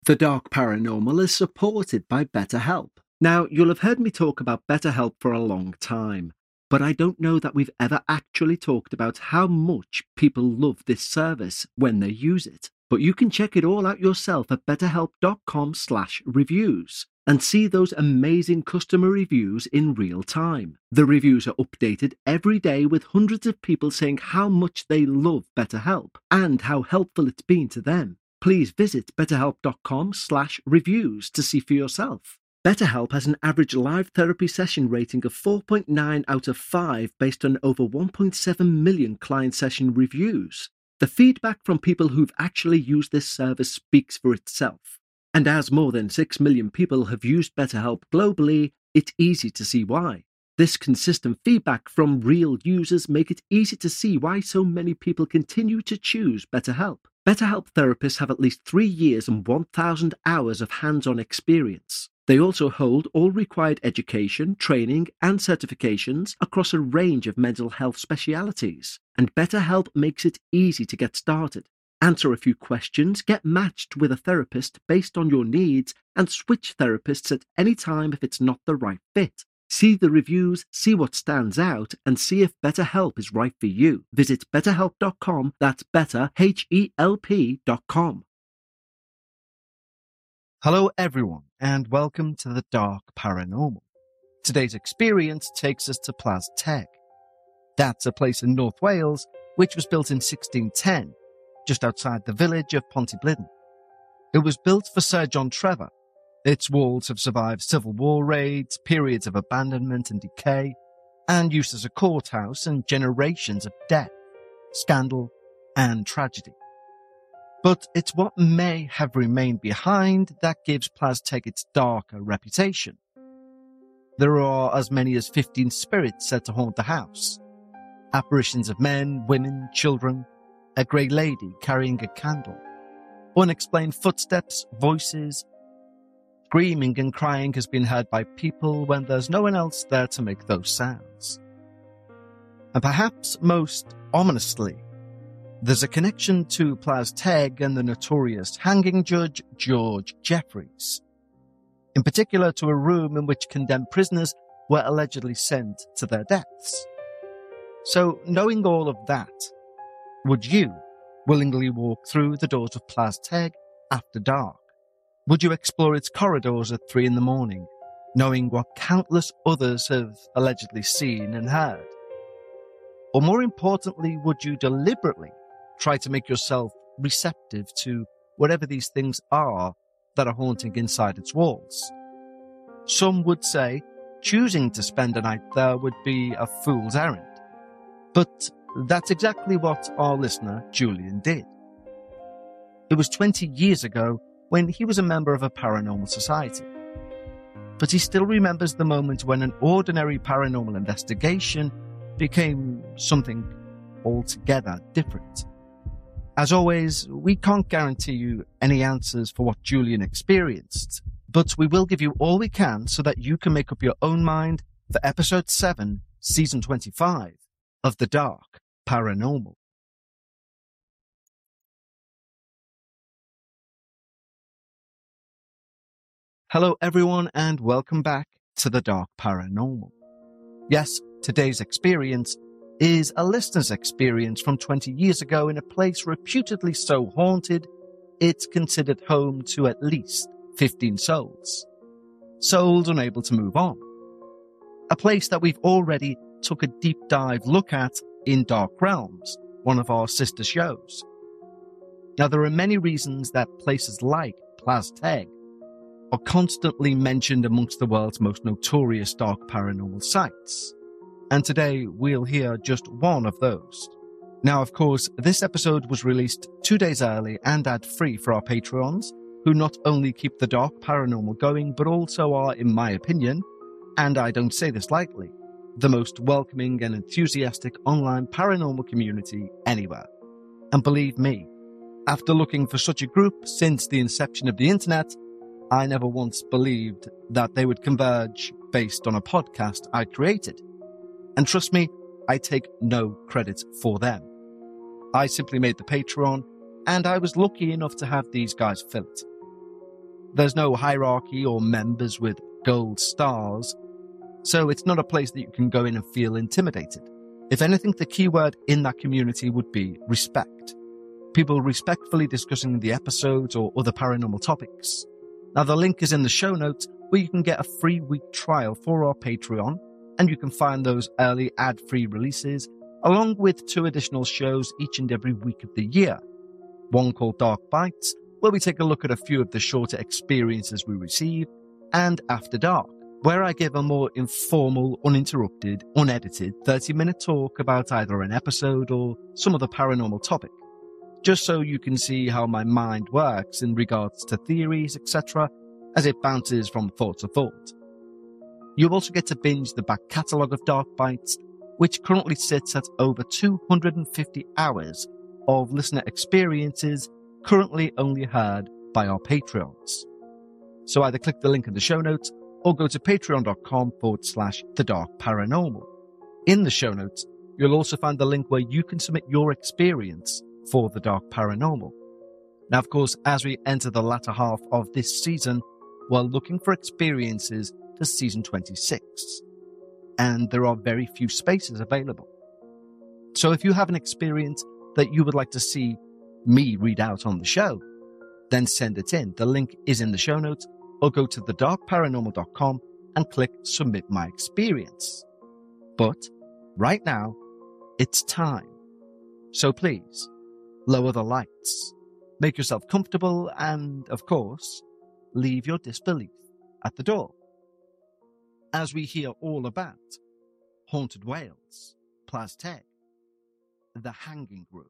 The Dark Paranormal is supported by BetterHelp. Now, you'll have heard me talk about BetterHelp for a long time, but I don't know that we've ever actually talked about how much people love this service when they use it. But you can check it all out yourself at betterhelp.com/reviews and see those amazing customer reviews in real time. The reviews are updated every day with hundreds of people saying how much they love BetterHelp and how helpful it's been to them. Please visit betterhelp.com/reviews to see for yourself. BetterHelp has an average live therapy session rating of 4.9 out of 5 based on over 1.7 million client session reviews. The feedback from people who've actually used this service speaks for itself. And as more than 6 million people have used BetterHelp globally, it's easy to see why. This consistent feedback from real users make it easy to see why so many people continue to choose BetterHelp. BetterHelp therapists have at least 3 years and 1,000 hours of hands-on experience. They also hold all required education, training, and certifications across a range of mental health specialities. And BetterHelp makes it easy to get started. Answer a few questions, get matched with a therapist based on your needs, and switch therapists at any time if it's not the right fit. See the reviews, see what stands out, and see if BetterHelp is right for you. Visit betterhelp.com, that's betterhelp.com. Hello everyone, and welcome to the Dark Paranormal. Today's experience takes us to Plas Teg. That's a place in North Wales which was built in 1610, just outside the village of Pontybliddyn. It was built for Sir John Trevor. Its walls have survived civil war raids, periods of abandonment and decay, and use as a courthouse and generations of death, scandal, and tragedy. But it's what may have remained behind that gives Plas Teg its darker reputation. There are as many as 15 spirits said to haunt the house. Apparitions of men, women, children, a grey lady carrying a candle, unexplained footsteps, voices. Screaming and crying has been heard by people when there's no one else there to make those sounds. And perhaps most ominously, there's a connection to Plas Teg and the notorious hanging judge George Jeffreys, in particular to a room in which condemned prisoners were allegedly sent to their deaths. So, knowing all of that, would you willingly walk through the doors of Plas Teg after dark? Would you explore its corridors at 3 a.m, knowing what countless others have allegedly seen and heard? Or more importantly, would you deliberately try to make yourself receptive to whatever these things are that are haunting inside its walls? Some would say choosing to spend a night there would be a fool's errand. But that's exactly what our listener Julian did. It was 20 years ago when he was a member of a paranormal society. But he still remembers the moment when an ordinary paranormal investigation became something altogether different. As always, we can't guarantee you any answers for what Julian experienced, but we will give you all we can so that you can make up your own mind for episode 7, season 25 of The Dark Paranormal. Hello everyone, and welcome back to The Dark Paranormal. Yes, today's experience is a listener's experience from 20 years ago in a place reputedly so haunted, it's considered home to at least 15 souls. Souls unable to move on. A place that we've already took a deep dive look at in Dark Realms, one of our sister shows. Now, there are many reasons that places like Plas Teg are constantly mentioned amongst the world's most notorious dark paranormal sites. And today we'll hear just one of those. Now, of course, this episode was released 2 days early and ad-free for our Patreons, who not only keep the Dark Paranormal going, but also are, in my opinion, and I don't say this lightly, the most welcoming and enthusiastic online paranormal community anywhere. And believe me, after looking for such a group since the inception of the internet, I never once believed that they would converge based on a podcast I created. And trust me, I take no credit for them. I simply made the Patreon, and I was lucky enough to have these guys fill it. There's no hierarchy or members with gold stars, so it's not a place that you can go in and feel intimidated. If anything, the keyword in that community would be respect. People respectfully discussing the episodes or other paranormal topics. Now, the link is in the show notes where you can get a free week trial for our Patreon, and you can find those early ad-free releases, along with 2 additional shows each and every week of the year. One called Dark Bites, where we take a look at a few of the shorter experiences we receive, and After Dark, where I give a more informal, uninterrupted, unedited 30-minute talk about either an episode or some other paranormal topic, just so you can see how my mind works in regards to theories, etc., as it bounces from thought to thought. You'll also get to binge the back catalogue of Dark Bites, which currently sits at over 250 hours of listener experiences currently only heard by our Patreons. So either click the link in the show notes or go to patreon.com/thedarkparanormal. In the show notes, you'll also find the link where you can submit your experience for The Dark Paranormal. Now, of course, as we enter the latter half of this season, we're looking for experiences for season 26, and there are very few spaces available. So if you have an experience that you would like to see me read out on the show, then send it in. The link is in the show notes, or go to thedarkparanormal.com and click Submit My Experience. But right now, it's time. So please, lower the lights, make yourself comfortable, and, of course, leave your disbelief at the door, as we hear all about Haunted Wales, Plas Teg, The Hanging Room.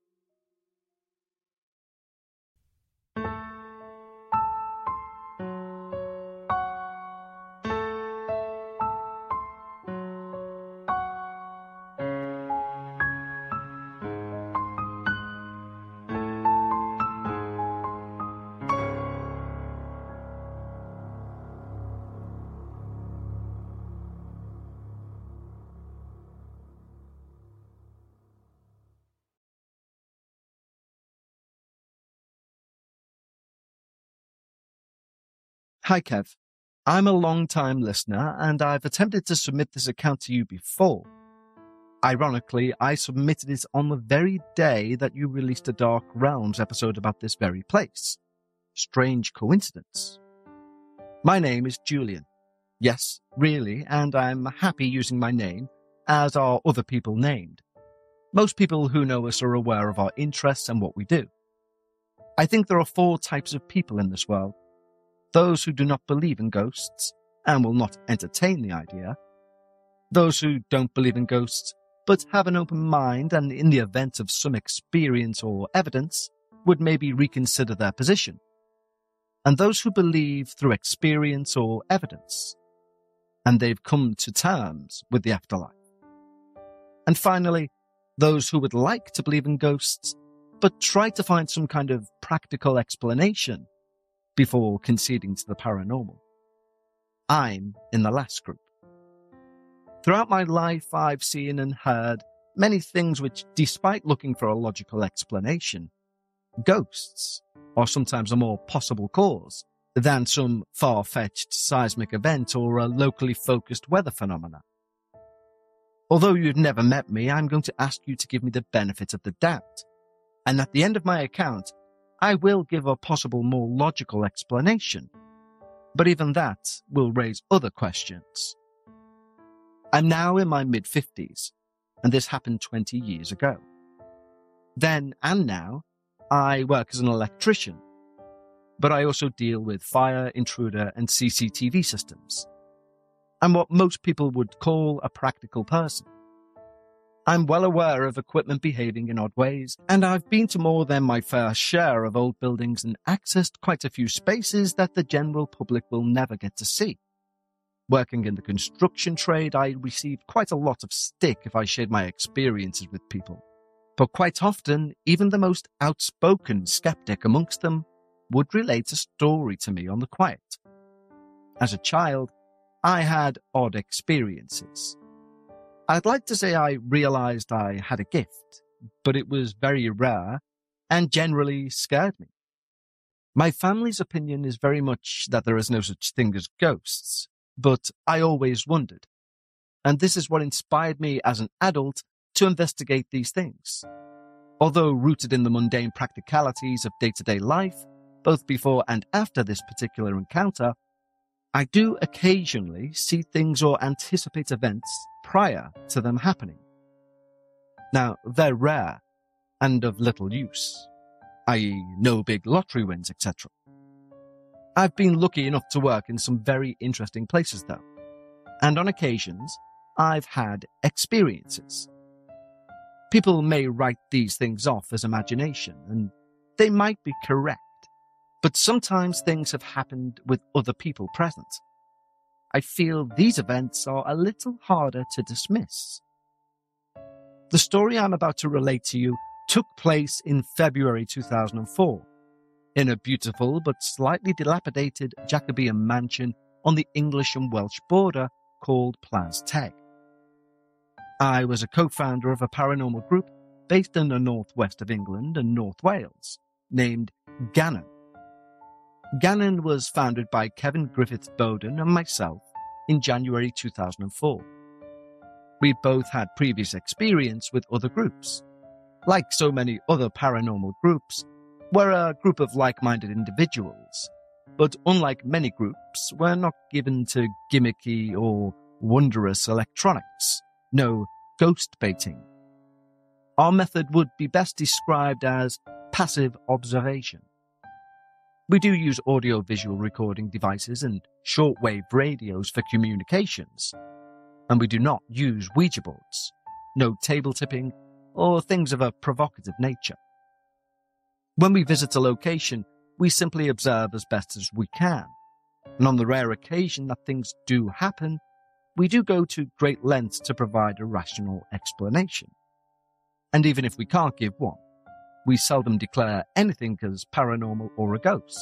Hi, Kev. I'm a long-time listener, and I've attempted to submit this account to you before. Ironically, I submitted it on the very day that you released a Dark Realms episode about this very place. Strange coincidence. My name is Julian. Yes, really, and I'm happy using my name, as are other people named. Most people who know us are aware of our interests and what we do. I think there are 4 types of people in this world. Those who do not believe in ghosts and will not entertain the idea. Those who don't believe in ghosts but have an open mind and in the event of some experience or evidence would maybe reconsider their position. And those who believe through experience or evidence, and they've come to terms with the afterlife. And finally, those who would like to believe in ghosts but try to find some kind of practical explanation before conceding to the paranormal. I'm in the last group. Throughout my life, I've seen and heard many things which, despite looking for a logical explanation, ghosts are sometimes a more possible cause than some far-fetched seismic event or a locally focused weather phenomena. Although you've never met me, I'm going to ask you to give me the benefit of the doubt. And at the end of my account, I will give a possible more logical explanation, but even that will raise other questions. I'm now in my mid-50s, and this happened 20 years ago. Then and now, I work as an electrician, but I also deal with fire, intruder, and CCTV systems. I'm what most people would call a practical person. I'm well aware of equipment behaving in odd ways, and I've been to more than my fair share of old buildings and accessed quite a few spaces that the general public will never get to see. Working in the construction trade, I received quite a lot of stick if I shared my experiences with people. But quite often, even the most outspoken skeptic amongst them would relate a story to me on the quiet. As a child, I had odd experiences. I'd like to say I realized I had a gift, but it was very rare and generally scared me. My family's opinion is very much that there is no such thing as ghosts, but I always wondered. And this is what inspired me as an adult to investigate these things. Although rooted in the mundane practicalities of day-to-day life, both before and after this particular encounter, I do occasionally see things or anticipate events prior to them happening. Now, they're rare and of little use, i.e. no big lottery wins, etc. I've been lucky enough to work in some very interesting places though, and on occasions, I've had experiences. People may write these things off as imagination, and they might be correct, but sometimes things have happened with other people present. I feel these events are a little harder to dismiss. The story I'm about to relate to you took place in February 2004, in a beautiful but slightly dilapidated Jacobean mansion on the English and Welsh border called Plas Teg. I was a co-founder of a paranormal group based in the northwest of England and North Wales, named Gannon. Gannon was founded by Kevin Griffiths Bowden and myself in January 2004. We both had previous experience with other groups. Like so many other paranormal groups, we're a group of like-minded individuals, but unlike many groups, we're not given to gimmicky or wondrous electronics. No ghost baiting. Our method would be best described as passive observation. We do use audio-visual recording devices and shortwave radios for communications, and we do not use Ouija boards, no table tipping, or things of a provocative nature. When we visit a location, we simply observe as best as we can, and on the rare occasion that things do happen, we do go to great lengths to provide a rational explanation. And even if we can't give one, we seldom declare anything as paranormal or a ghost.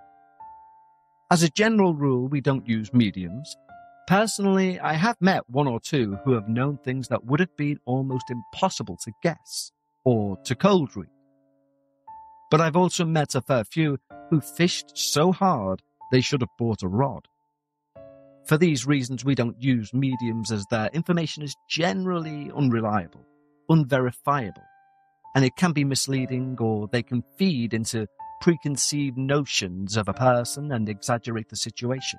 As a general rule, we don't use mediums. Personally, I have met one or two who have known things that would have been almost impossible to guess or to cold read. But I've also met a fair few who fished so hard they should have bought a rod. For these reasons, we don't use mediums as their information is generally unreliable, unverifiable, and it can be misleading or they can feed into preconceived notions of a person and exaggerate the situation.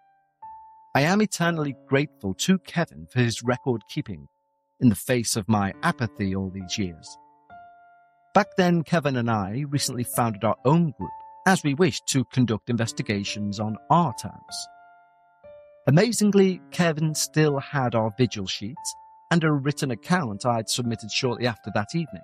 I am eternally grateful to Kevin for his record keeping in the face of my apathy all these years. Back then, Kevin and I recently founded our own group as we wished to conduct investigations on our terms. Amazingly, Kevin still had our vigil sheets and a written account I'd submitted shortly after that evening.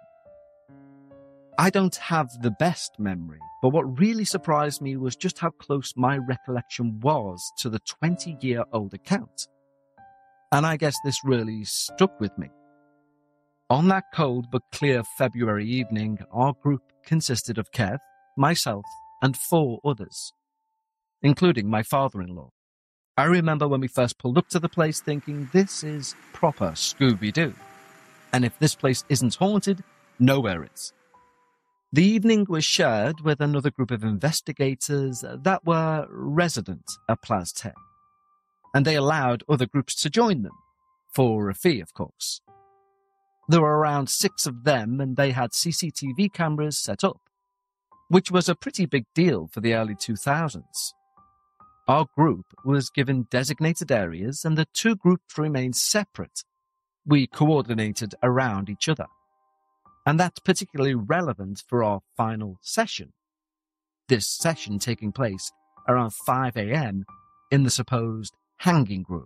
I don't have the best memory, but what really surprised me was just how close my recollection was to the 20-year-old account. And I guess this really stuck with me. On that cold but clear February evening, our group consisted of Kev, myself, and 4 others, including my father-in-law. I remember when we first pulled up to the place thinking, this is proper Scooby-Doo. And if this place isn't haunted, nowhere is. The evening was shared with another group of investigators that were resident at Plas Teg, and they allowed other groups to join them, for a fee, of course. There were around 6 of them, and they had CCTV cameras set up, which was a pretty big deal for the early 2000s. Our group was given designated areas, and the 2 groups remained separate. We coordinated around each other. And that's particularly relevant for our final session. This session taking place around 5 a.m. in the supposed hanging room.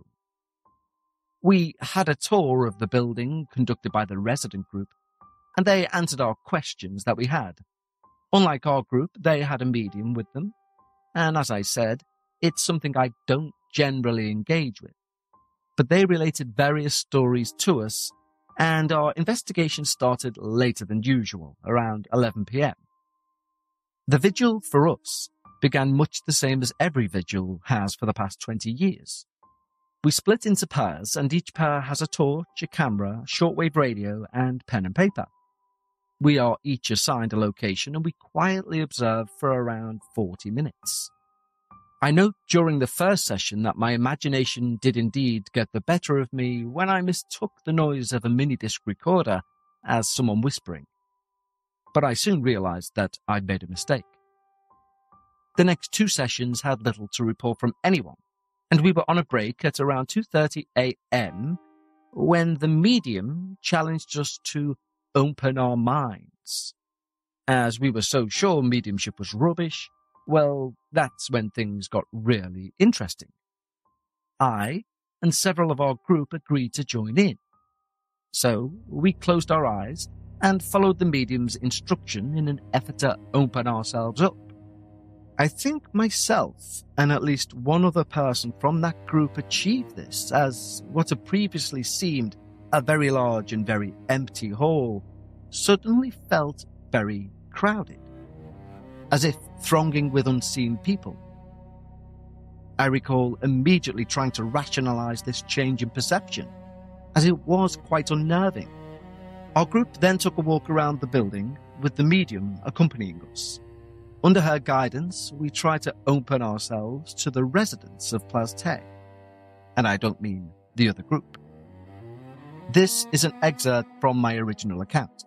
We had a tour of the building conducted by the resident group, and they answered our questions that we had. Unlike our group, they had a medium with them, and as I said, it's something I don't generally engage with. But they related various stories to us, and our investigation started later than usual, around 11 p.m. The vigil for us began much the same as every vigil has for the past 20 years. We split into pairs, and each pair has a torch, a camera, shortwave radio, and pen and paper. We are each assigned a location and we quietly observe for around 40 minutes. I note during the first session that my imagination did indeed get the better of me when I mistook the noise of a mini-disc recorder as someone whispering. But I soon realized that I'd made a mistake. The next 2 sessions had little to report from anyone, and we were on a break at around 2:30 a.m. when the medium challenged us to open our minds. As we were so sure mediumship was rubbish, well, that's when things got really interesting. I and several of our group agreed to join in. So we closed our eyes and followed the medium's instruction in an effort to open ourselves up. I think myself and at least one other person from that group achieved this, as what had previously seemed a very large and very empty hall suddenly felt very crowded, as if thronging with unseen people. I recall immediately trying to rationalize this change in perception, as it was quite unnerving. Our group then took a walk around the building, with the medium accompanying us. Under her guidance, we tried to open ourselves to the residents of Plazteg, and I don't mean the other group. This is an excerpt from my original account.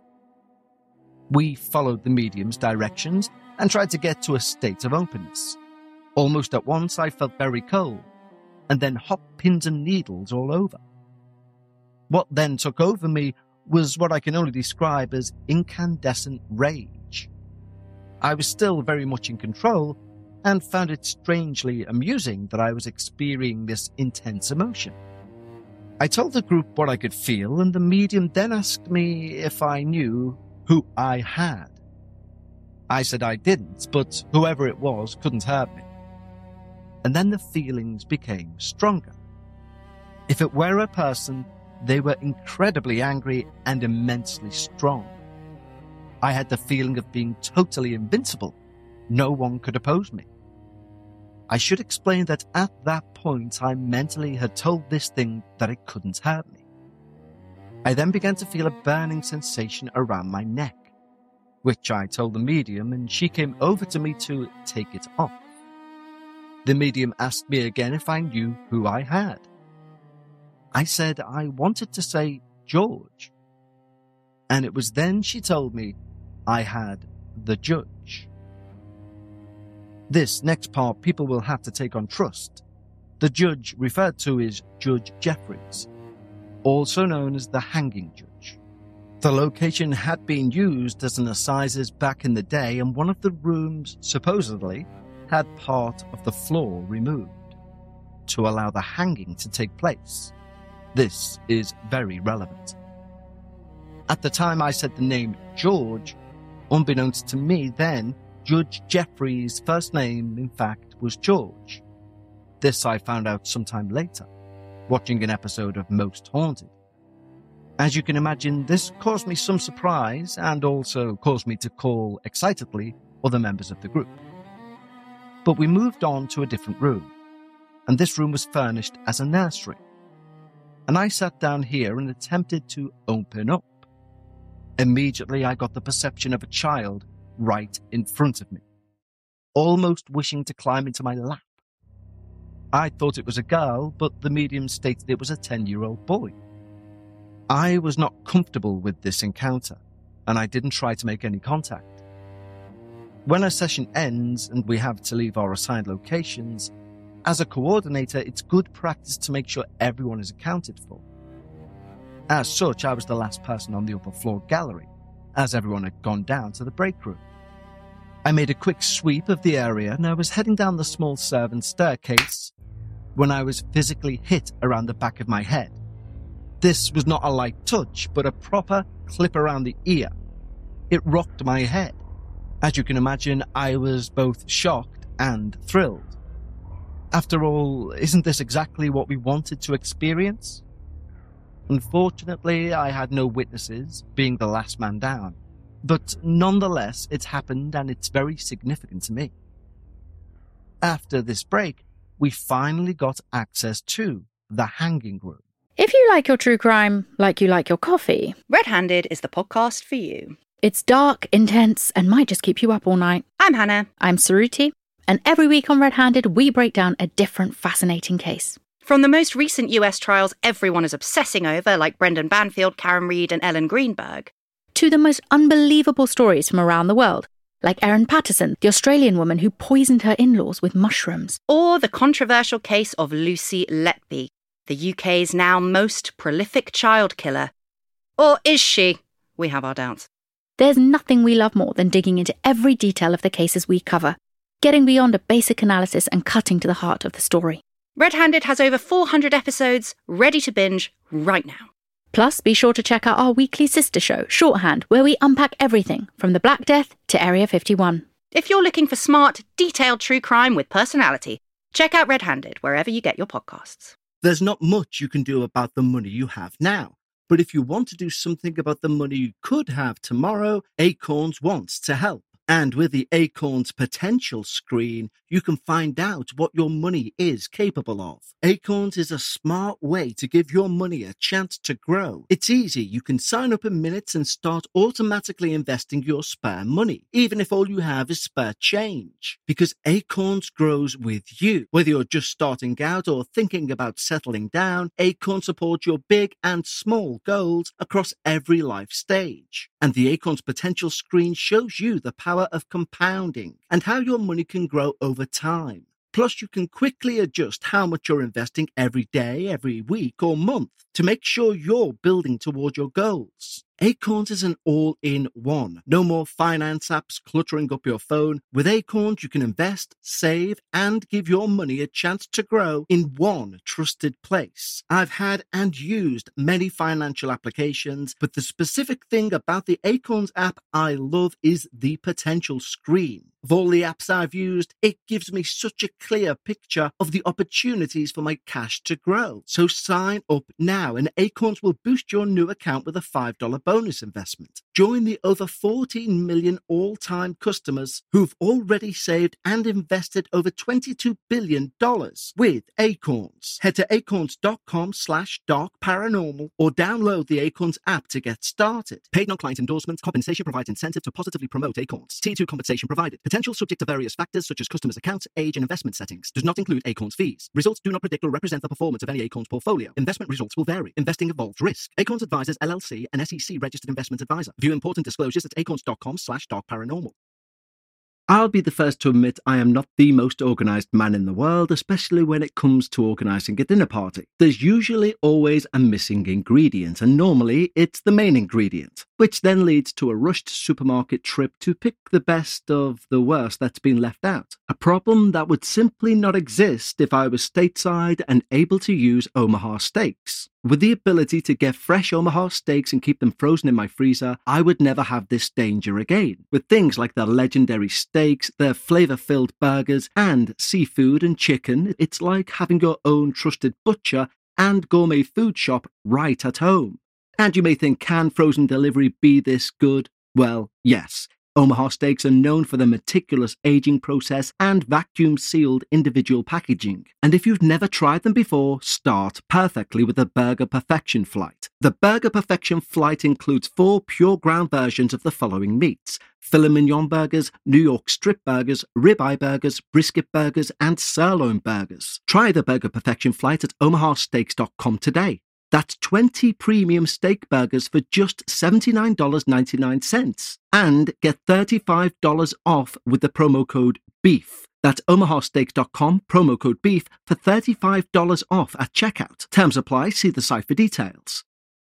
We followed the medium's directions and tried to get to a state of openness. Almost at once I felt very cold, and then hot pins and needles all over. What then took over me was what I can only describe as incandescent rage. I was still very much in control and found it strangely amusing that I was experiencing this intense emotion. I told the group what I could feel, and the medium then asked me if I knew who I had. I said I didn't, but whoever it was couldn't hurt me. And then the feelings became stronger. If it were a person, they were incredibly angry and immensely strong. I had the feeling of being totally invincible. No one could oppose me. I should explain that at that point I mentally had told this thing that it couldn't hurt me. I then began to feel a burning sensation around my neck, which I told the medium, and she came over to me to take it off. The medium asked me again if I knew who I had. I said I wanted to say George, and it was then she told me I had the judge. This next part people will have to take on trust. The judge referred to is Judge Jeffries, also known as the hanging judge. The location had been used as an assizes back in the day, and one of the rooms supposedly had part of the floor removed to allow the hanging to take place. This is very relevant. At the time I said the name George, unbeknownst to me then, Judge Jeffries' first name, in fact, was George. This I found out sometime later, watching an episode of Most Haunted. As you can imagine, this caused me some surprise and also caused me to call excitedly other members of the group. But we moved on to a different room, and this room was furnished as a nursery. And I sat down here and attempted to open up. Immediately I got the perception of a child right in front of me, almost wishing to climb into my lap. I thought it was a girl, but the medium stated it was a 10-year-old boy. I was not comfortable with this encounter, and I didn't try to make any contact. When a session ends and we have to leave our assigned locations, as a coordinator, it's good practice to make sure everyone is accounted for. As such, I was the last person on the upper floor gallery, as everyone had gone down to the break room. I made a quick sweep of the area and I was heading down the small servants' staircase when I was physically hit around the back of my head. This was not a light touch, but a proper clip around the ear. It rocked my head. As you can imagine, I was both shocked and thrilled. After all, isn't this exactly what we wanted to experience? Unfortunately, I had no witnesses, being the last man down. But nonetheless, it's happened and it's very significant to me. After this break, we finally got access to the hanging room. If you like your true crime like you like your coffee, Red Handed is the podcast for you. It's dark, intense, and might just keep you up all night. I'm Hannah. I'm Saruti, and every week on Red Handed, we break down a different fascinating case. From the most recent US trials everyone is obsessing over, like Brendan Banfield, Karen Reid, and Ellen Greenberg, to the most unbelievable stories from around the world, like Erin Patterson, the Australian woman who poisoned her in-laws with mushrooms. or the controversial case of Lucy Letby, the UK's now most prolific child killer. Or is she? We have our doubts. There's nothing we love more than digging into every detail of the cases we cover, getting beyond a basic analysis and cutting to the heart of the story. Red Handed has over 400 episodes ready to binge right now. Plus, be sure to check out our weekly sister show, Shorthand, where we unpack everything from the Black Death to Area 51. If you're looking for smart, detailed true crime with personality, check out Red Handed wherever you get your podcasts. There's not much you can do about the money you have now. But if you want to do something about the money you could have tomorrow, Acorns wants to help. And with the Acorns Potential screen, you can find out what your money is capable of. Acorns is a smart way to give your money a chance to grow. It's easy. You can sign up in minutes and start automatically investing your spare money, even if all you have is spare change. Because Acorns grows with you. Whether you're just starting out or thinking about settling down, Acorns supports your big and small goals across every life stage. And the Acorns Potential screen shows you the power of compounding and how your money can grow over time. Plus, you can quickly adjust how much you're investing every day, every week, or month to make sure you're building towards your goals. Acorns is an all-in-one. No more finance apps cluttering up your phone. With Acorns, you can invest, save, and give your money a chance to grow in one trusted place. I've had and used many financial applications, but the specific thing about the Acorns app I love is the potential screen. Of all the apps I've used, it gives me such a clear picture of the opportunities for my cash to grow. So sign up now and Acorns will boost your new account with a $5 bonus investment. Join the over 14 million all-time customers who've already saved and invested over $22 billion with Acorns. Head to acorns.com/darkparanormal or download the Acorns app to get started. Paid non-client endorsements. Compensation provides incentive to positively promote Acorns. Tier 2 compensation provided. Potential subject to various factors such as customers' accounts, age, and investment settings. Does not include Acorns fees. Results do not predict or represent the performance of any Acorns portfolio. Investment results will vary. Investing involves risk. Acorns Advisors LLC, an SEC registered investment advisor. View important disclosures at acorns.com/darkparanormal. I'll be the first to admit I am not the most organised man in the world, especially when it comes to organising a dinner party. There's usually always a missing ingredient, and normally it's the main ingredient, which then leads to a rushed supermarket trip to pick the best of the worst that's been left out. A problem that would simply not exist if I was stateside and able to use Omaha steaks. With the ability to get fresh Omaha steaks and keep them frozen in my freezer, I would never have this danger again. With things like their legendary steaks, their flavour-filled burgers, and seafood and chicken, it's like having your own trusted butcher and gourmet food shop right at home. And you may think, can frozen delivery be this good? Well, yes. Omaha steaks are known for their meticulous aging process and vacuum-sealed individual packaging. And if you've never tried them before, start perfectly with the Burger Perfection Flight. The Burger Perfection Flight includes 4 pure ground versions of the following meats: filet mignon burgers, New York strip burgers, ribeye burgers, brisket burgers, and sirloin burgers. Try the Burger Perfection Flight at omahasteaks.com today. That's 20 premium steak burgers for just $79.99. And get $35 off with the promo code BEEF. That's omahasteaks.com, promo code BEEF for $35 off at checkout. Terms apply, see the site for details.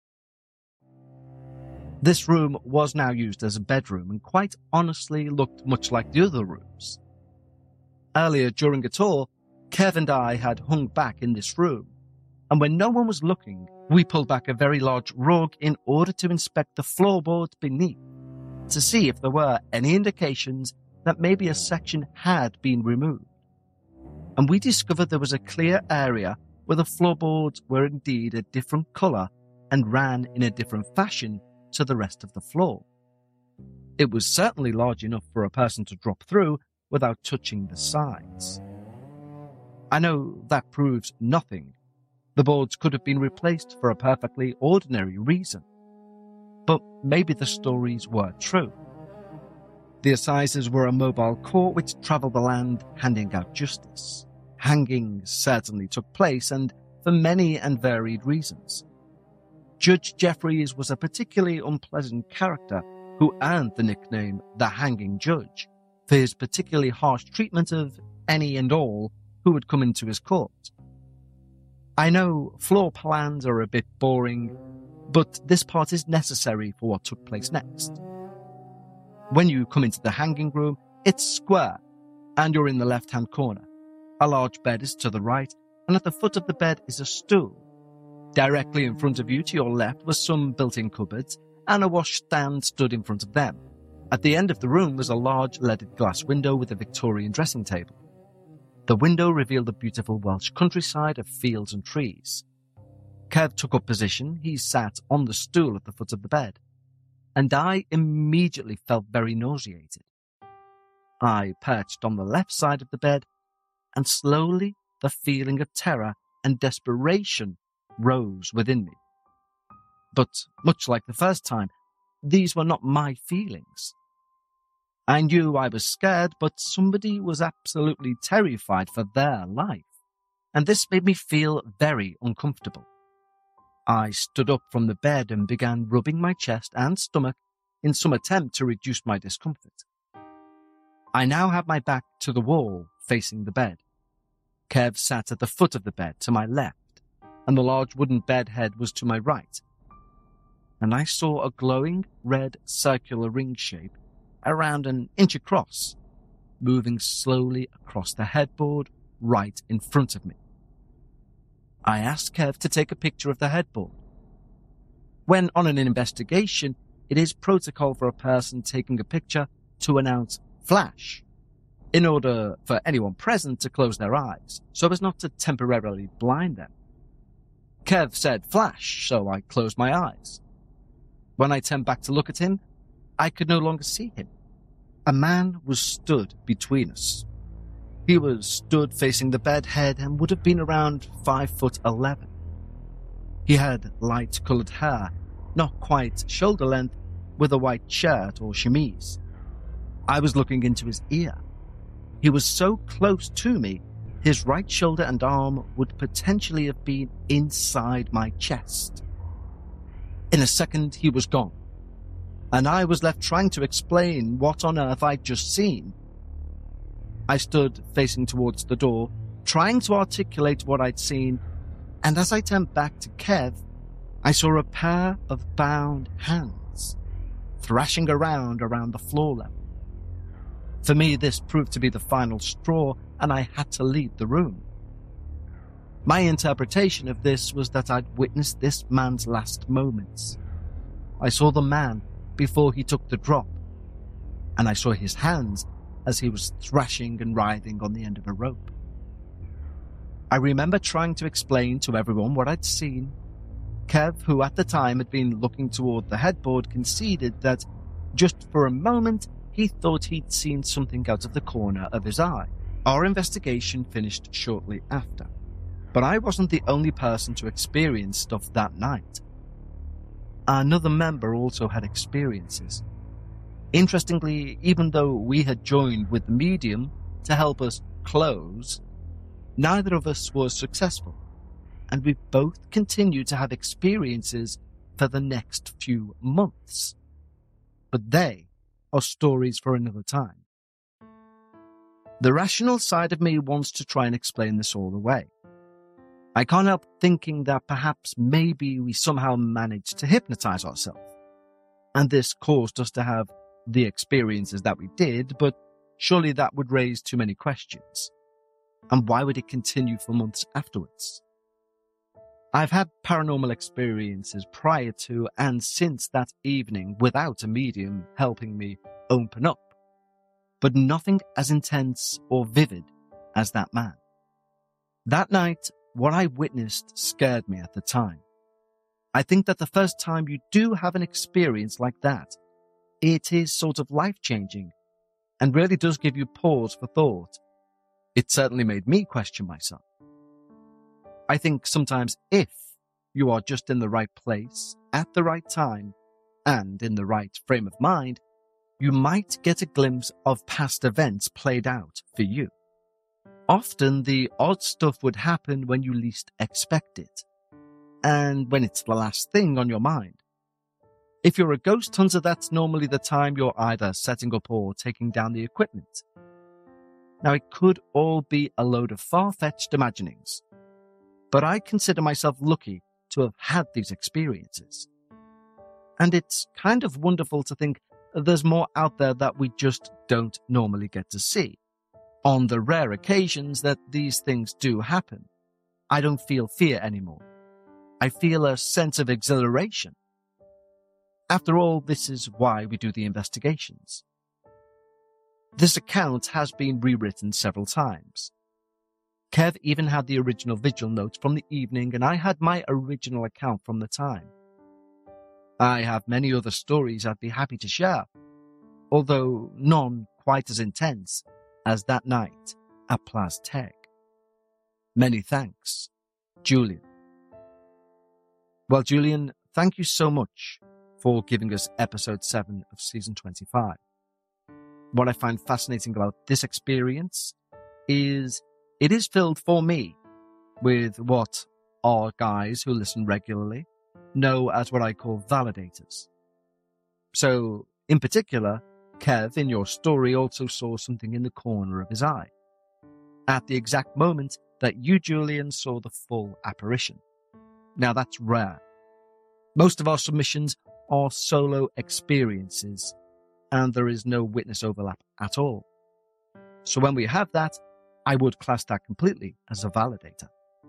This room was now used as a bedroom and quite honestly looked much like the other rooms. Earlier during a tour, Kev and I had hung back in this room, and when no one was looking, we pulled back a very large rug in order to inspect the floorboards beneath, to see if there were any indications that maybe a section had been removed. And we discovered there was a clear area where the floorboards were indeed a different colour and ran in a different fashion to the rest of the floor. It was certainly large enough for a person to drop through without touching the sides. I know that proves nothing. The boards could have been replaced for a perfectly ordinary reason. but maybe the stories were true. The assizes were a mobile court which travelled the land handing out justice. Hangings certainly took place, and for many and varied reasons. Judge Jeffreys was a particularly unpleasant character who earned the nickname the Hanging Judge for his particularly harsh treatment of any and all who would come into his court. I know floor plans are a bit boring, but this part is necessary for what took place next. When you come into the hanging room, it's square, and you're in the left-hand corner. A large bed is to the right, and at the foot of the bed is a stool. Directly in front of you to your left was some built-in cupboards, and a washstand stood in front of them. At the end of the room was a large leaded glass window with a Victorian dressing table. The window revealed the beautiful Welsh countryside of fields and trees. Kev took up position. He sat on the stool at the foot of the bed, and I immediately felt very nauseated. I perched on the left side of the bed, and slowly the feeling of terror and desperation rose within me. But much like the first time, these were not my feelings. I knew I was scared, but somebody was absolutely terrified for their life, and this made me feel very uncomfortable. I stood up from the bed and began rubbing my chest and stomach in some attempt to reduce my discomfort. I now had my back to the wall, facing the bed. Kev sat at the foot of the bed to my left, and the large wooden bed head was to my right. And I saw a glowing red circular ring shape around an inch across, moving slowly across the headboard right in front of me. I asked Kev to take a picture of the headboard. When on an investigation, it is protocol for a person taking a picture to announce flash, in order for anyone present to close their eyes, so as not to temporarily blind them. Kev said flash, so I closed my eyes. When I turned back to look at him, I could no longer see him. A man was stood between us. He was stood facing the bed head and would have been around 5'11". He had light-coloured hair, not quite shoulder length, with a white shirt or chemise. I was looking into his ear. He was so close to me, his right shoulder and arm would potentially have been inside my chest. In a second, he was gone, and I was left trying to explain what on earth I'd just seen. I stood facing towards the door, trying to articulate what I'd seen, and as I turned back to Kev, I saw a pair of bound hands thrashing around the floor level. For me, this proved to be the final straw, and I had to leave the room. My interpretation of this was that I'd witnessed this man's last moments. I saw the man before he took the drop, and I saw his hands as he was thrashing and writhing on the end of a rope. I remember trying to explain to everyone what I'd seen. Kev, who at the time had been looking toward the headboard, conceded that just for a moment he thought he'd seen something out of the corner of his eye. Our investigation finished shortly after, but I wasn't the only person to experience stuff that night. Another member also had experiences. Interestingly, even though we had joined with the medium to help us close, neither of us was successful, and we both continued to have experiences for the next few months. But they are stories for another time. The rational side of me wants to try and explain this all away. I can't help thinking that perhaps maybe we somehow managed to hypnotize ourselves, and this caused us to have the experiences that we did, but surely that would raise too many questions. And why would it continue for months afterwards? I've had paranormal experiences prior to and since that evening without a medium helping me open up, but nothing as intense or vivid as that man. That night, what I witnessed scared me at the time. I think that the first time you do have an experience like that, it is sort of life-changing and really does give you pause for thought. It certainly made me question myself. I think sometimes if you are just in the right place at the right time, and in the right frame of mind, you might get a glimpse of past events played out for you. Often the odd stuff would happen when you least expect it, and when it's the last thing on your mind. If you're a ghost hunter, that's normally the time you're either setting up or taking down the equipment. Now, it could all be a load of far-fetched imaginings, but I consider myself lucky to have had these experiences. And it's kind of wonderful to think there's more out there that we just don't normally get to see. On the rare occasions that these things do happen, I don't feel fear anymore. I feel a sense of exhilaration. After all, this is why we do the investigations. This account has been rewritten several times. Kev even had the original vigil notes from the evening, and I had my original account from the time. I have many other stories I'd be happy to share, although none quite as intense as that night at PlasTech. Many thanks, Julian. Well, Julian, thank you so much for giving us episode 7 of season 25. What I find fascinating about this experience is it is filled for me with what our guys who listen regularly know as what I call validators. So, in particular, Kev, in your story, also saw something in the corner of his eye at the exact moment that you, Julian, saw the full apparition. Now, that's rare. Most of our submissions are solo experiences, and there is no witness overlap at all. So when we have that, I would class that completely as a validator.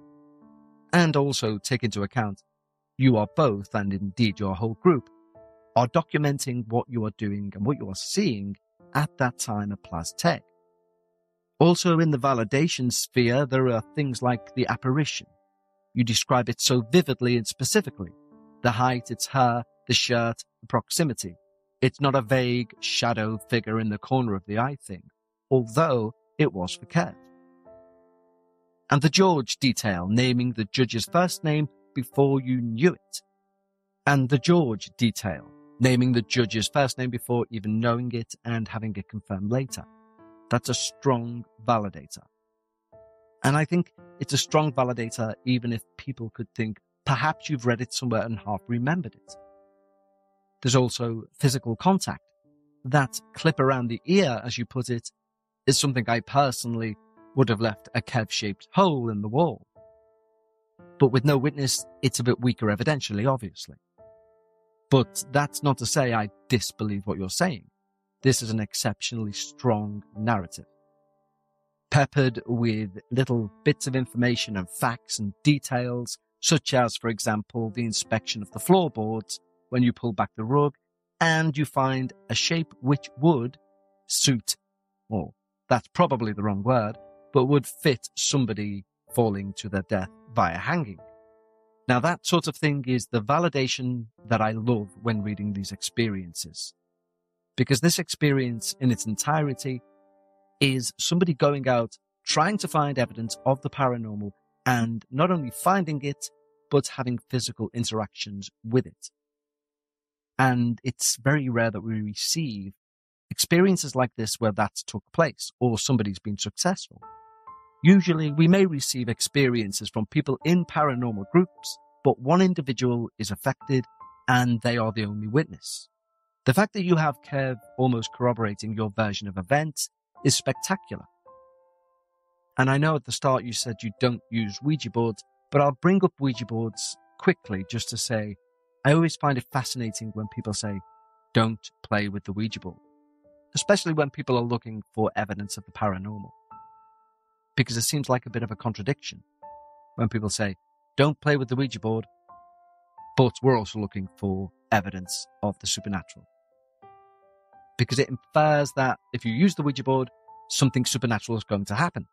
And also take into account, you are both, and indeed your whole group, are documenting what you are doing and what you are seeing at that time at PlasTech. Also in the validation sphere, there are things like the apparition. You describe it so vividly and specifically. The height, its hair, the shirt, the proximity. It's not a vague shadow figure in the corner of the eye thing, although it was for Kev. And the George detail, naming the judge's first name before you knew it. And the George detail, naming the judge's first name before even knowing it and having it confirmed later. That's a strong validator. And I think it's a strong validator even if people could think perhaps you've read it somewhere and half remembered it. There's also physical contact. That clip around the ear, as you put it, is something I personally would have left a Kev-shaped hole in the wall. But with no witness, it's a bit weaker evidentially, obviously. But that's not to say I disbelieve what you're saying. This is an exceptionally strong narrative, peppered with little bits of information and facts and details, such as, for example, the inspection of the floorboards when you pull back the rug and you find a shape which would suit, or that's probably the wrong word, but would fit somebody falling to their death via hanging. Now that sort of thing is the validation that I love when reading these experiences. Because this experience in its entirety is somebody going out trying to find evidence of the paranormal and not only finding it, but having physical interactions with it. And it's very rare that we receive experiences like this where that's took place or somebody's been successful. Usually we may receive experiences from people in paranormal groups, but one individual is affected and they are the only witness. The fact that you have Kev almost corroborating your version of events is spectacular. And I know at the start you said you don't use Ouija boards, but I'll bring up Ouija boards quickly just to say, I always find it fascinating when people say, don't play with the Ouija board, especially when people are looking for evidence of the paranormal. Because it seems like a bit of a contradiction when people say, don't play with the Ouija board, but we're also looking for evidence of the supernatural. Because it infers that if you use the Ouija board, something supernatural is going to happen.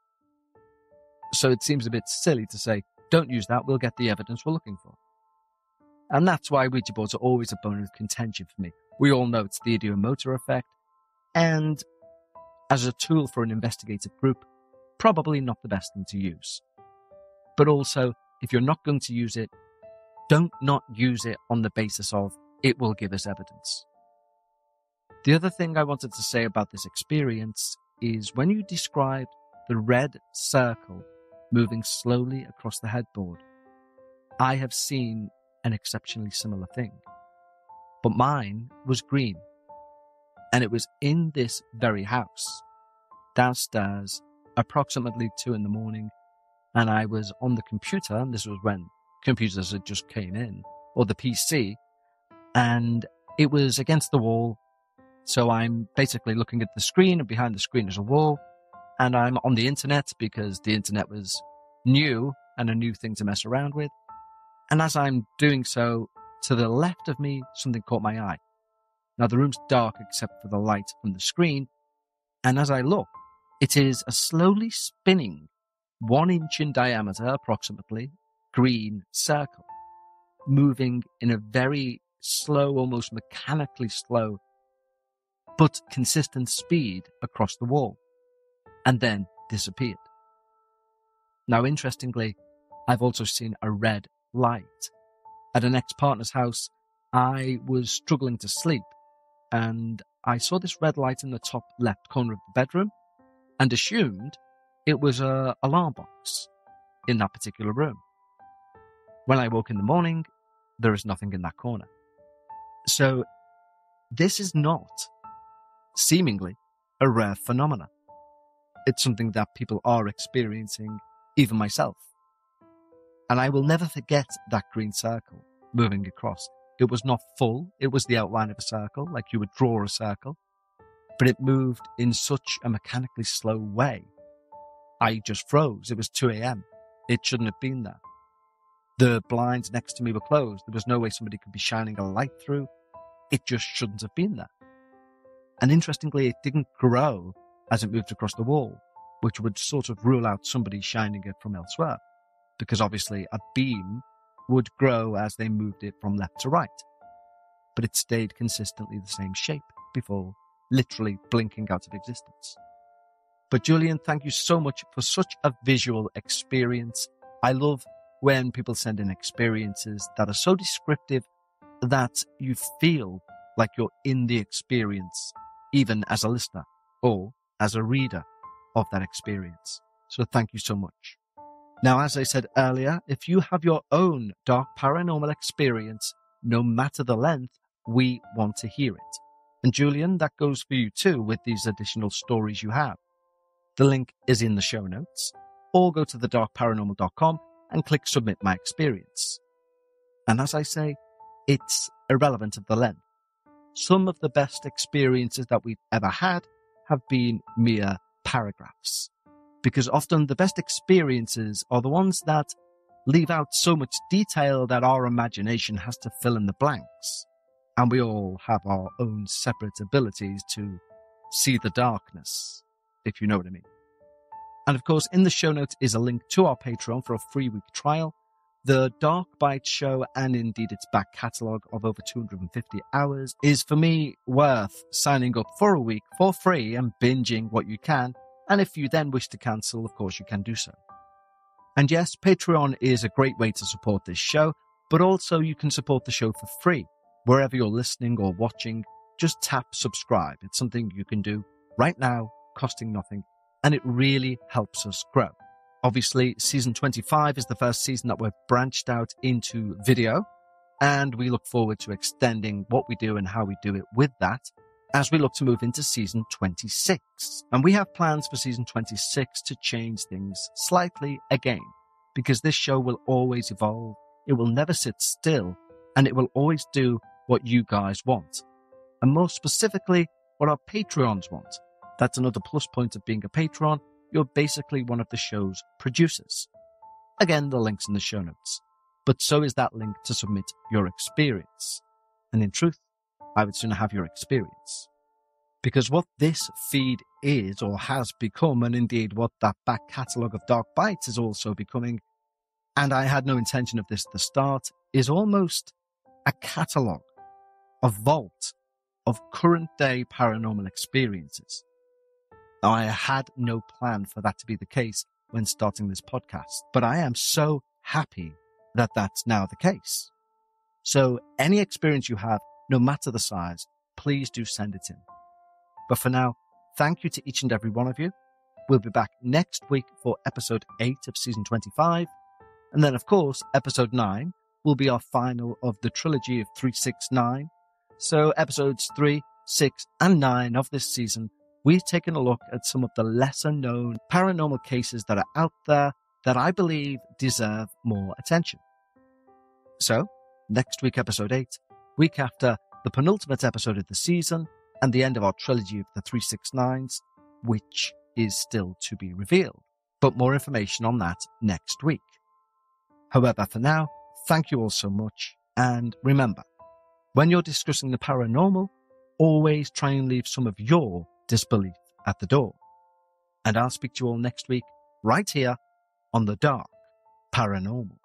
So it seems a bit silly to say, don't use that, we'll get the evidence we're looking for. And that's why Ouija boards are always a bone of contention for me. We all know it's the ideomotor effect, and as a tool for an investigative group, probably not the best thing to use. But also, if you're not going to use it, don't not use it on the basis of it will give us evidence. The other thing I wanted to say about this experience is when you described the red circle moving slowly across the headboard, I have seen an exceptionally similar thing. But mine was green. And it was in this very house, downstairs, approximately 2 a.m, and I was on the computer, and this was when computers had just came in, or the PC, and it was against the wall. So I'm basically looking at the screen, and behind the screen is a wall, and I'm on the internet because the internet was new and a new thing to mess around with. And as I'm doing so, to the left of me, something caught my eye. Now, the room's dark except for the light from the screen, and as I look, it is a slowly spinning, 1 inch in diameter, approximately, green circle, moving in a very slow, almost mechanically slow, but consistent speed across the wall, and then disappeared. Now, interestingly, I've also seen a red light. At an ex-partner's house, I was struggling to sleep, and I saw this red light in the top left corner of the bedroom and assumed it was an alarm box in that particular room. When I woke in the morning, there is nothing in that corner. So this is not, seemingly, a rare phenomenon. It's something that people are experiencing, even myself. And I will never forget that green circle moving across. It was not full. It was the outline of a circle, like you would draw a circle. But it moved in such a mechanically slow way. I just froze. It was 2 a.m. It shouldn't have been there. The blinds next to me were closed. There was no way somebody could be shining a light through. It just shouldn't have been there. And interestingly, it didn't grow as it moved across the wall, which would sort of rule out somebody shining it from elsewhere, because obviously a beam would grow as they moved it from left to right. But it stayed consistently the same shape before literally blinking out of existence. But Julian, thank you so much for such a visual experience. I love when people send in experiences that are so descriptive that you feel like you're in the experience, even as a listener or as a reader of that experience. So thank you so much. Now, as I said earlier, if you have your own dark paranormal experience, no matter the length, we want to hear it. And Julian, that goes for you too with these additional stories you have. The link is in the show notes, or go to thedarkparanormal.com and click Submit My Experience. And as I say, it's irrelevant of the length. Some of the best experiences that we've ever had have been mere paragraphs, because often the best experiences are the ones that leave out so much detail that our imagination has to fill in the blanks. And we all have our own separate abilities to see the darkness, if you know what I mean. And of course, in the show notes is a link to our Patreon for a free week trial, the Dark Bite show, and indeed its back catalogue of over 250 hours is, for me, worth signing up for a week for free and binging what you can. And if you then wish to cancel, of course, you can do so. And yes, Patreon is a great way to support this show, but also you can support the show for free. Wherever you're listening or watching, just tap subscribe. It's something you can do right now, costing nothing, and it really helps us grow. Obviously, season 25 is the first season that we've branched out into video, and we look forward to extending what we do and how we do it with that as we look to move into season 26. And we have plans for season 26 to change things slightly again, because this show will always evolve, it will never sit still, and it will always do what you guys want. And more specifically, what our Patreons want. That's another plus point of being a Patreon. You're basically one of the show's producers. Again, the link's in the show notes. But so is that link to submit your experience. And in truth, I would sooner have your experience. Because what this feed is or has become, and indeed what that back catalogue of Dark Bites is also becoming, and I had no intention of this at the start, is almost a catalogue, a vault of current day paranormal experiences. Now, I had no plan for that to be the case when starting this podcast, but I am so happy that that's now the case. So any experience you have, no matter the size, please do send it in. But for now, thank you to each and every one of you. We'll be back next week for episode 8 of season 25. And then, of course, episode 9 will be our final of the trilogy of 369. So episodes 3, 6, and 9 of this season, we've taken a look at some of the lesser known paranormal cases that are out there that I believe deserve more attention. So, next week, episode 8, week after the penultimate episode of the season, and the end of our trilogy of the 369s, which is still to be revealed. But more information on that next week. However, for now, thank you all so much, and remember, when you're discussing the paranormal, always try and leave some of your disbelief at the door. And I'll speak to you all next week, right here on The Dark Paranormal.